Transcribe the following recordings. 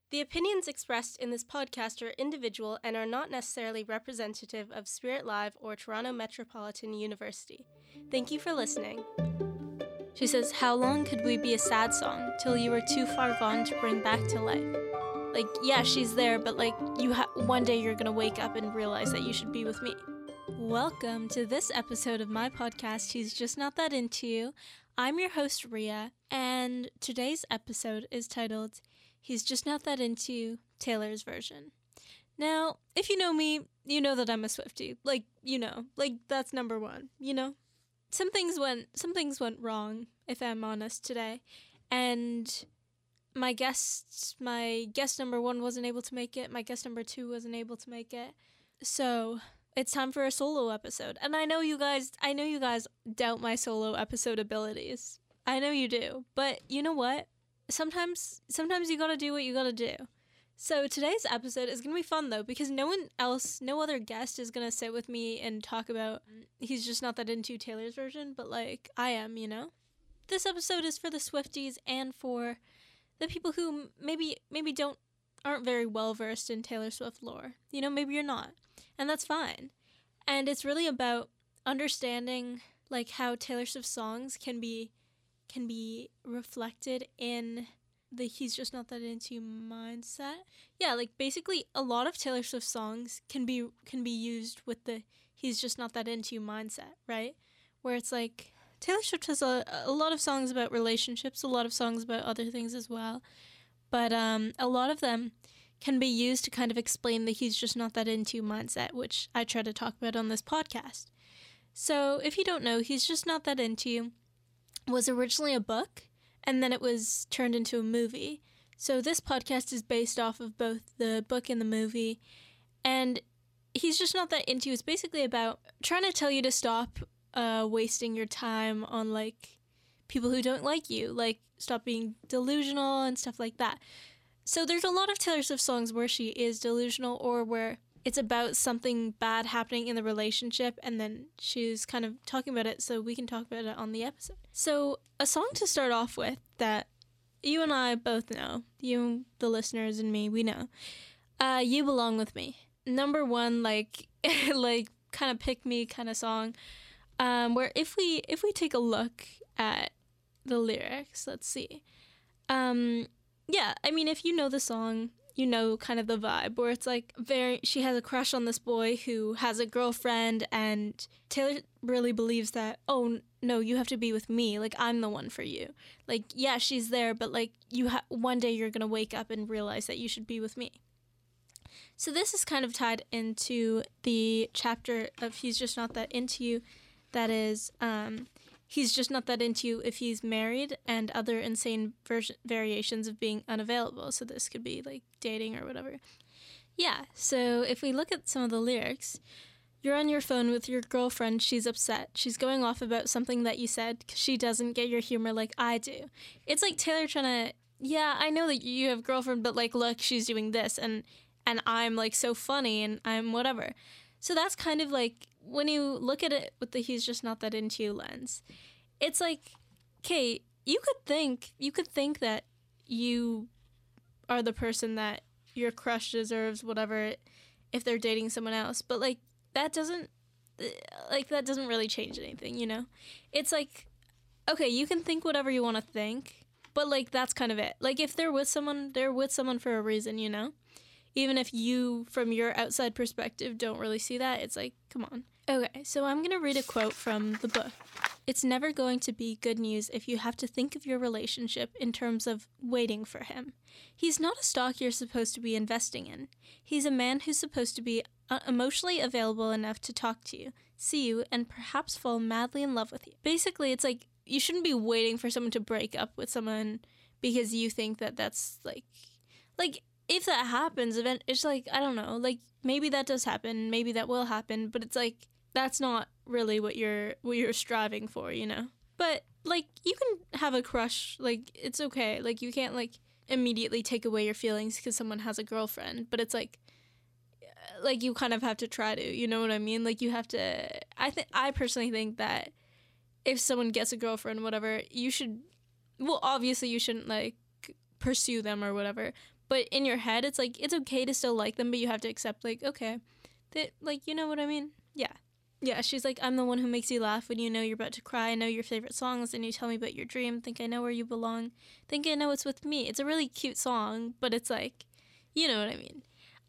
The opinions expressed in this podcast are individual and are not necessarily representative of Spirit Live or Toronto Metropolitan University. Thank you for listening. She says, how long could we be a sad song till you were too far gone to bring back to life? Like, yeah, she's there, but like, one day you're gonna wake up and realize that you should be with me. Welcome to this episode of my podcast, He's Just Not That Into You. I'm your host, Ria, and today's episode is titled, He's Just Not That Into You, Taylor's Version. Now, if you know me, you know that I'm a Swiftie. That's number one, Some things went wrong, if I'm honest, today, and my guest number one wasn't able to make it, my guest number two wasn't able to make it, so it's time for a solo episode. And I know you guys doubt my solo episode abilities. I know you do, but you know what? Sometimes you gotta do what you gotta do. So today's episode is gonna be fun though, because no other guest is gonna sit with me and talk about He's Just Not That Into Taylor's version, but like I am, This episode is for the Swifties and for the people who maybe aren't very well versed in Taylor Swift lore. Maybe you're not, and that's fine. And it's really about understanding like how Taylor Swift songs can be reflected in the He's Just Not That Into You mindset. Yeah, like basically a lot of Taylor Swift songs can be used with the He's Just Not That Into You mindset, right? Where it's like Taylor Swift has a lot of songs about relationships, a lot of songs about other things as well. But a lot of them can be used to kind of explain the He's Just Not That Into You mindset, which I try to talk about on this podcast. So if you don't know, He's Just Not That Into You was originally a book, and then it was turned into a movie. So this podcast is based off of both the book and the movie, and He's Just Not That Into You is basically about trying to tell you to stop wasting your time on like people who don't like you, like stop being delusional and stuff like that. So there's a lot of Taylor Swift songs where she is delusional or where it's about something bad happening in the relationship and then she's kind of talking about it so we can talk about it on the episode. So a song to start off with that you and I both know, you, the listeners, and me, we know, You Belong With Me. Number one, like kind of pick me kind of song. Where if we take a look at the lyrics, let's see. Yeah, I mean, if you know the song, you know kind of the vibe where it's like she has a crush on this boy who has a girlfriend, and Taylor really believes that, oh no, you have to be with me, like I'm the one for you. Like, yeah, she's there, but like one day you're gonna wake up and realize that you should be with me. So this is kind of tied into the chapter of He's Just Not That Into You. That is, He's Just Not That Into You if he's married, and other insane variations of being unavailable. So this could be like dating or whatever. Yeah, so if we look at some of the lyrics, you're on your phone with your girlfriend, she's upset. She's going off about something that you said because she doesn't get your humor like I do. It's like Taylor trying to, yeah, I know that you have a girlfriend, but like, look, she's doing this, and I'm like so funny, and I'm whatever. So that's kind of like, when you look at it with the He's Just Not That Into You lens, it's like, okay, you could think that you are the person that your crush deserves, whatever, if they're dating someone else, but like that doesn't really change anything, It's like, okay, you can think whatever you want to think, but like that's kind of it. Like if they're with someone for a reason, Even if you, from your outside perspective, don't really see that, it's like, come on. Okay, so I'm going to read a quote from the book. It's never going to be good news if you have to think of your relationship in terms of waiting for him. He's not a stock you're supposed to be investing in. He's a man who's supposed to be emotionally available enough to talk to you, see you, and perhaps fall madly in love with you. Basically, it's like, you shouldn't be waiting for someone to break up with someone because you think that that's like, if that happens, it's like, I don't know, like, maybe that does happen, maybe that will happen, but it's like, that's not really what you're striving for, But, like, you can have a crush, like, it's okay, like, you can't, like, immediately take away your feelings because someone has a girlfriend, but it's like, you kind of have to try to, you know what I mean? Like, you have to, I personally think that if someone gets a girlfriend, whatever, you should, well, obviously you shouldn't, like, pursue them or whatever, But in your head, it's like, it's okay to still like them, but you have to accept, like, okay, that, like, you know what I mean? Yeah. Yeah, she's like, I'm the one who makes you laugh when you know you're about to cry. I know your favorite songs, and you tell me about your dream. Think I know where you belong. Think I know it's with me. It's a really cute song, but it's like, you know what I mean.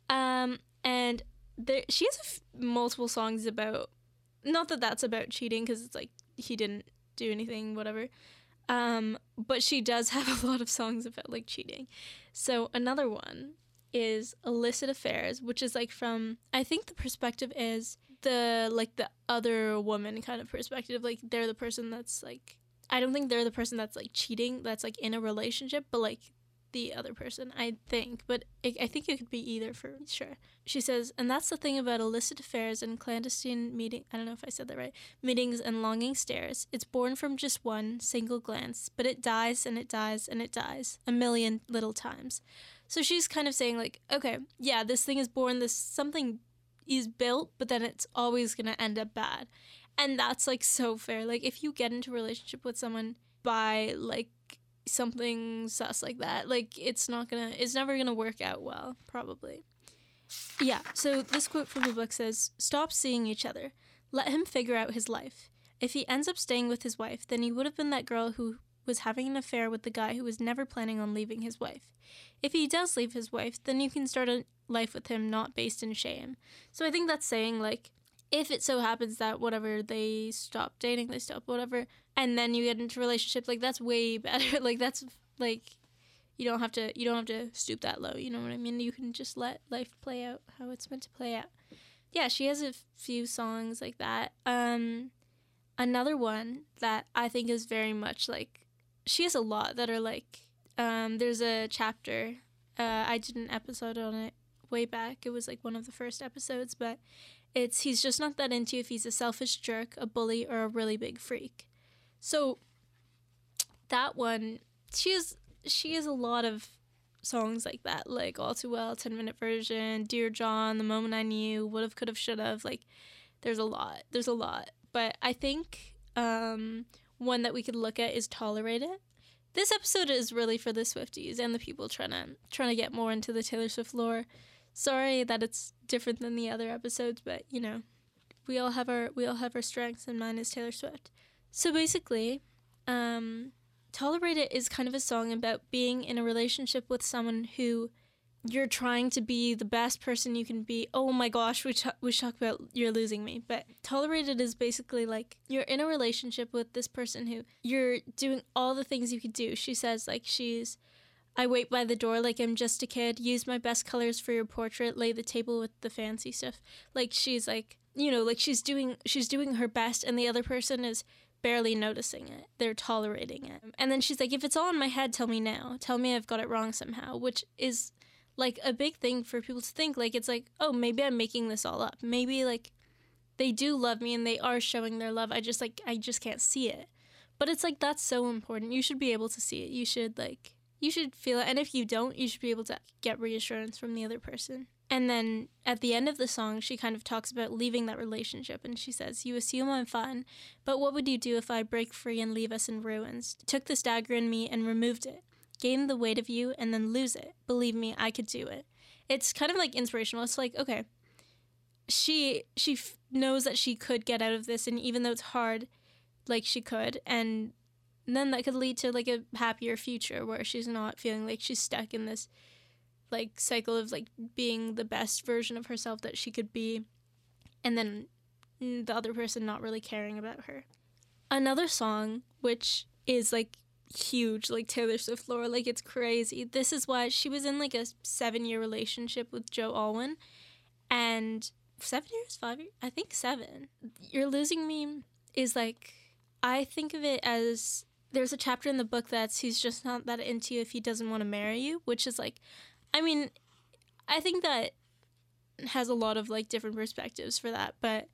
And she has multiple songs about, not that that's about cheating, because it's like, he didn't do anything, whatever. But she does have a lot of songs about, like, cheating. So another one is Illicit Affairs, which is, like, from, I think the perspective is the other woman kind of perspective. Like, they're the person that's, like, I don't think they're the person that's, like, cheating, that's, like, in a relationship, but, like, the other person, I think. But I think it could be either, for sure. She says, and that's the thing about illicit affairs and clandestine meeting, I don't know if I said that right, meetings and longing stares. It's born from just one single glance, but it dies and it dies and it dies a million little times. So she's kind of saying, like, okay, yeah, this thing is born, this something is built, but then it's always going to end up bad. And that's, like, so fair. Like, if you get into a relationship with someone by, like, something sus like that, like, it's never gonna work out well, probably. Yeah, so this quote from the book says, stop seeing each other. Let him figure out his life. If he ends up staying with his wife, then he would have been that girl who was having an affair with the guy who was never planning on leaving his wife. If he does leave his wife, then you can start a life with him not based in shame. So I think that's saying, like, if it so happens that whatever, they stop dating, they stop whatever, and then you get into a relationship, like, that's way better. Like, that's, like, you don't have to stoop that low, you know what I mean? You can just let life play out how it's meant to play out. Yeah, she has a few songs like that. Another one that I think is very much, like, she has a lot that are, like, there's a chapter, I did an episode on it way back. It was, like, one of the first episodes, but it's, he's just not that into you if he's a selfish jerk, a bully, or a really big freak. So that one, she has a lot of songs like that, like All Too Well, 10-minute version, Dear John, The Moment I Knew, Would've, Could've, Should've. Like, there's a lot. But I think one that we could look at is Tolerate It. This episode is really for the Swifties and the people trying to get more into the Taylor Swift lore. Sorry that it's different than the other episodes, but, you know, we all have our strengths, and mine is Taylor Swift. So basically, Tolerate It is kind of a song about being in a relationship with someone who you're trying to be the best person you can be. Oh my gosh, we talk about You're Losing Me. But Tolerate It is basically like you're in a relationship with this person who you're doing all the things you could do. She says, like, I wait by the door like I'm just a kid, use my best colors for your portrait, lay the table with the fancy stuff. Like, she's like, you know, like she's doing her best, and the other person is barely noticing it. They're tolerating it. And then she's like, if it's all in my head, tell me now. Tell me I've got it wrong somehow, which is, like, a big thing for people to think. Like, it's like, oh, maybe I'm making this all up. Maybe, like, they do love me and they are showing their love. I just can't see it. But it's like, that's so important. You should be able to see it. You should feel it. And if you don't, you should be able to get reassurance from the other person. And then at the end of the song, she kind of talks about leaving that relationship. And she says, you assume I'm fine, but what would you do if I break free and leave us in ruins? Took this dagger in me and removed it. Gain the weight of you and then lose it. Believe me, I could do it. It's kind of like inspirational. It's like, okay, she knows that she could get out of this, and even though it's hard, like, she could, and then that could lead to, like, a happier future where she's not feeling like she's stuck in this, like, cycle of, like, being the best version of herself that she could be, and then the other person not really caring about her. Another song, which is, like, huge, like, Taylor Swift lore, like, it's crazy. This is why she was in, like, a 7-year relationship with Joe Alwyn, and 7 years, 5 years, I think 7. You're Losing Me is, like, I think of it as, there's a chapter in the book that's he's just not that into you if he doesn't want to marry you, which is, like, I mean, I think that has a lot of, like, different perspectives for that, but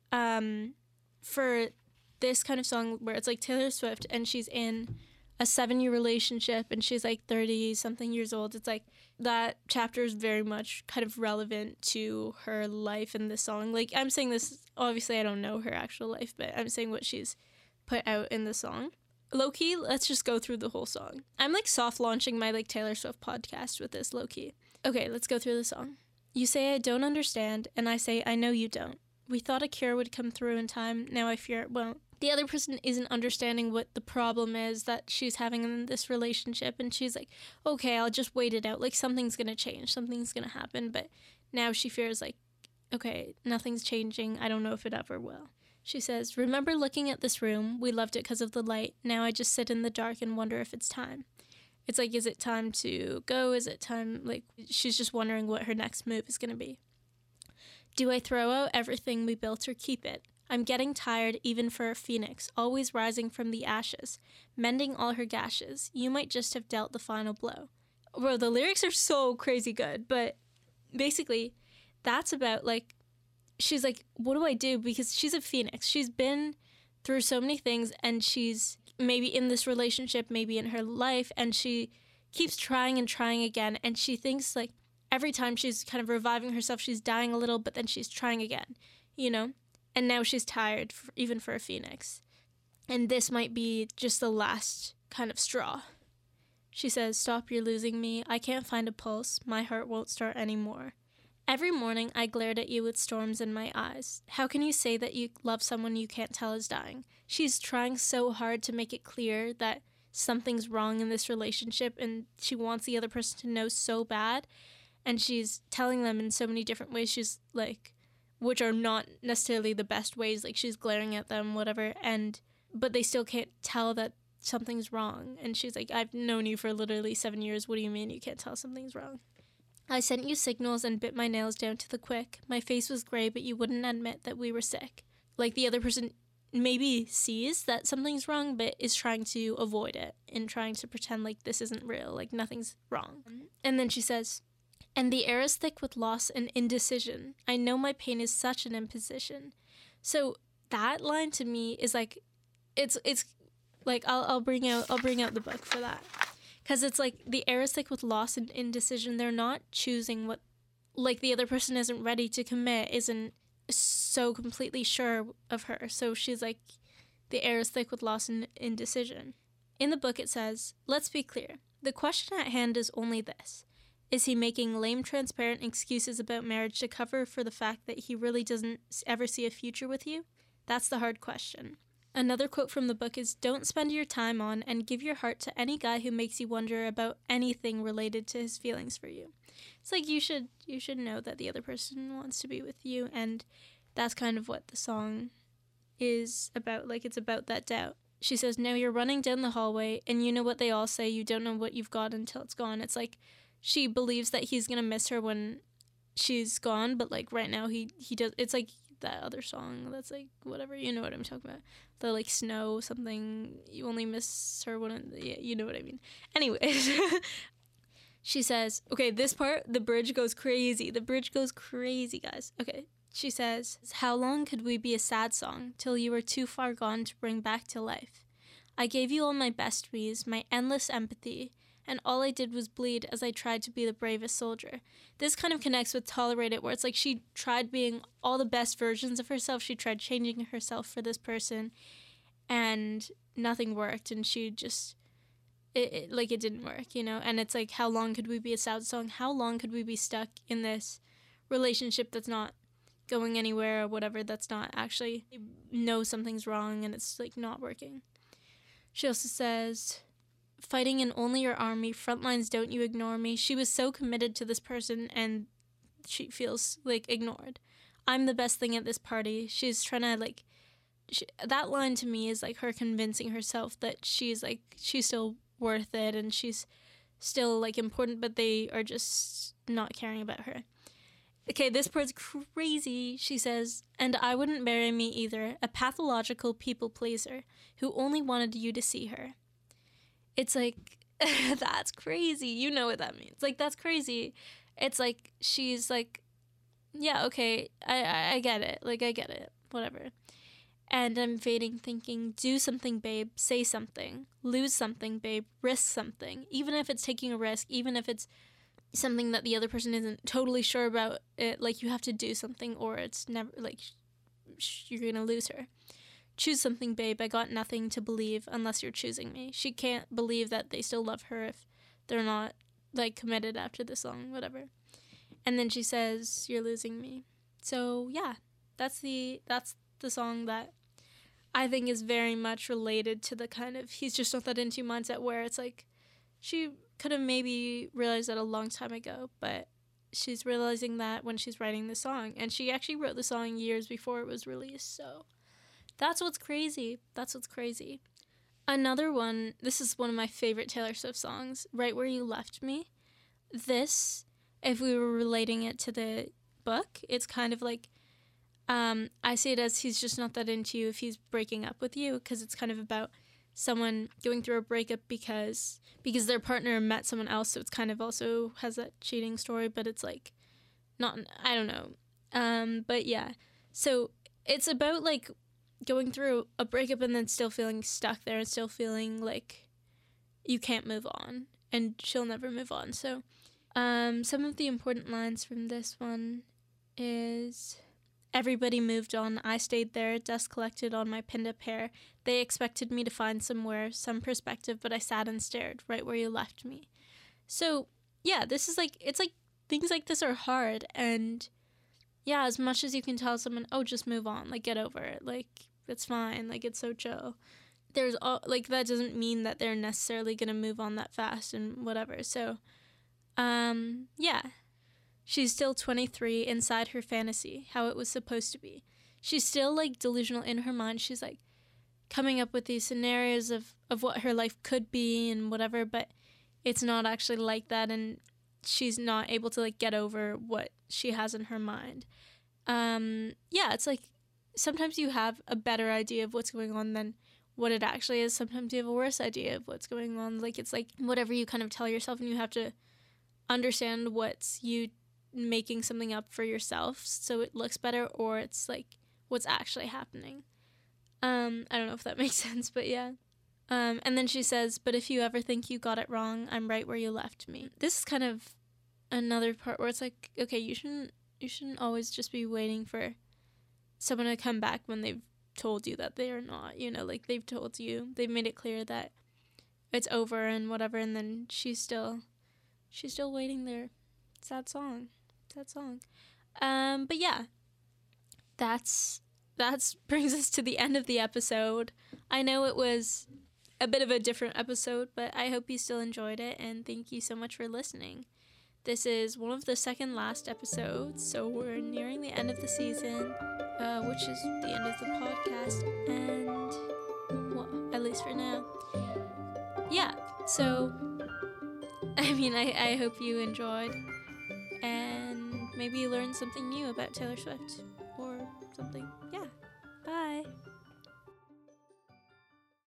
for this kind of song where it's, like, Taylor Swift and she's in a 7-year relationship and she's, like, 30-something years old, it's, like, that chapter is very much kind of relevant to her life in this song. Like, I'm saying this, obviously I don't know her actual life, but I'm saying what she's put out in the song. low-key, let's just go through the whole song. I'm like soft launching my like Taylor Swift podcast with this, low-key. Okay, let's go through the song. You say I don't understand, and I say I know you don't. We thought a cure would come through in time, now I fear it won't. The other person isn't understanding what the problem is that she's having in this relationship, and she's like, okay, I'll just wait it out. Like, something's gonna change, something's gonna happen, but now she fears like, okay, nothing's changing, I don't know if it ever will. She says, remember looking at this room? We loved it because of the light. Now I just sit in the dark and wonder if it's time. It's like, is it time to go? Is it time? Like, she's just wondering what her next move is going to be. Do I throw out everything we built or keep it? I'm getting tired even for a phoenix, always rising from the ashes, mending all her gashes. You might just have dealt the final blow. Bro, the lyrics are so crazy good, but basically, that's about, like, she's like, what do I do? Because she's a phoenix. She's been through so many things, and she's maybe in this relationship, maybe in her life, and she keeps trying and trying again, and she thinks, like, every time she's kind of reviving herself, she's dying a little, but then she's trying again, you know? And now she's tired, even for a phoenix. And this might be just the last kind of straw. She says, stop, you're losing me. I can't find a pulse. My heart won't start anymore. Every morning, I glared at you with storms in my eyes. How can you say that you love someone you can't tell is dying? She's trying so hard to make it clear that something's wrong in this relationship, and she wants the other person to know so bad, and she's telling them in so many different ways. She's like, which are not necessarily the best ways, like she's glaring at them, whatever, but they still can't tell that something's wrong. And she's like, I've known you for literally 7 years. What do you mean you can't tell something's wrong? I sent you signals and bit my nails down to the quick. My face was gray, but you wouldn't admit that we were sick. Like, the other person maybe sees that something's wrong, but is trying to avoid it and trying to pretend like this isn't real, like nothing's wrong. And then she says, and the air is thick with loss and indecision. I know my pain is such an imposition. So that line to me is like, it's like, I'll bring out the book for that. Because it's like, the air is thick with loss and indecision. They're not choosing what, like, the other person isn't ready to commit, isn't so completely sure of her. So she's like, the air is thick with loss and indecision. In the book it says, let's be clear. The question at hand is only this. Is he making lame, transparent excuses about marriage to cover for the fact that he really doesn't ever see a future with you? That's the hard question. Another quote from the book is, don't spend your time on and give your heart to any guy who makes you wonder about anything related to his feelings for you. It's like, you should know that the other person wants to be with you, and that's kind of what the song is about. Like, it's about that doubt. She says, now you're running down the hallway, and you know what they all say, you don't know what you've got until it's gone. It's like, she believes that he's gonna miss her when she's gone, but like right now he does. It's like that other song that's like, whatever, you know what I'm talking about, the like snow something, you only miss her when yeah, you know what I mean. Anyways, she says, okay, this part, the bridge goes crazy, guys. Okay, she says, how long could we be a sad song till you were too far gone to bring back to life? I gave you all my best me's, my endless empathy, and all I did was bleed as I tried to be the bravest soldier. This kind of connects with Tolerate It, where it's like she tried being all the best versions of herself. She tried changing herself for this person, and nothing worked, and she just, it didn't work, you know? And it's like, how long could we be a sad song? How long could we be stuck in this relationship that's not going anywhere or whatever, that's not actually, know something's wrong and it's like not working? She also says, fighting in only your army, front lines, don't you ignore me. She was so committed to this person and she feels like ignored. I'm the best thing at this party. She's trying to like, that line to me is like her convincing herself that she's still worth it and she's still like important, but they are just not caring about her. Okay, this part's crazy. She says, and I wouldn't marry me either, a pathological people pleaser who only wanted you to see her. It's like, that's crazy. You know what that means. Like, that's crazy. It's like, she's like, yeah, okay, I get it. Like, I get it. Whatever. And I'm fading thinking, do something, babe. Say something. Lose something, babe. Risk something. Even if it's taking a risk, even if it's something that the other person isn't totally sure about, it, like, you have to do something or it's never, like, you're going to lose her. choose something, babe. I got nothing to believe unless you're choosing me. She can't believe that they still love her if they're not, like, committed after the song, whatever. And then she says, you're losing me. So, yeah, that's the song that I think is very much related to the kind of he's just not that into you mindset, where it's like she could have maybe realized that a long time ago, but she's realizing that when she's writing the song. And she actually wrote the song years before it was released, so that's what's crazy. Another one, this is one of my favorite Taylor Swift songs, Right Where You Left Me. This, if we were relating it to the book, it's kind of like, I see it as he's just not that into you if he's breaking up with you, because it's kind of about someone going through a breakup because their partner met someone else, so it's kind of also has that cheating story, but it's like, not, I don't know. But yeah, so it's about like going through a breakup and then still feeling stuck there and still feeling like you can't move on, and she'll never move on. So some of the important lines from this one is, everybody moved on, I stayed there, dust collected on my pinned up hair. They expected me to find somewhere, some perspective, but I sat and stared, right where you left me. So yeah, this is like, it's like things like this are hard, and yeah, as much as you can tell someone, oh, just move on, like, get over it, like, it's fine, like, it's so chill, there's all, like, that doesn't mean that they're necessarily gonna move on that fast and whatever. So yeah, she's still 23 inside her fantasy, how it was supposed to be. She's still, like, delusional in her mind. She's, like, coming up with these scenarios of what her life could be and whatever, but it's not actually like that, and she's not able to, like, get over what she has in her mind. Yeah, it's like, sometimes you have a better idea of what's going on than what it actually is. Sometimes you have a worse idea of what's going on. Like, it's like whatever you kind of tell yourself, and you have to understand what's you making something up for yourself so it looks better, or it's like what's actually happening. I don't know if that makes sense, but yeah. And then she says, but if you ever think you got it wrong, I'm right where you left me. This is kind of another part where it's like, okay, you shouldn't always just be waiting for someone to come back when they've told you that they are not, you know, like, they've told you, they've made it clear that it's over and whatever, and then she's still waiting there. Sad song. But yeah, that's brings us to the end of the episode. I know it was a bit of a different episode, but I hope you still enjoyed it, and thank you so much for listening. This is one of the second last episodes, so we're nearing the end of the season, which is the end of the podcast, and, well, at least for now. Yeah, so, I mean, I hope you enjoyed, and maybe you learned something new about Taylor Swift, or something. Yeah, bye!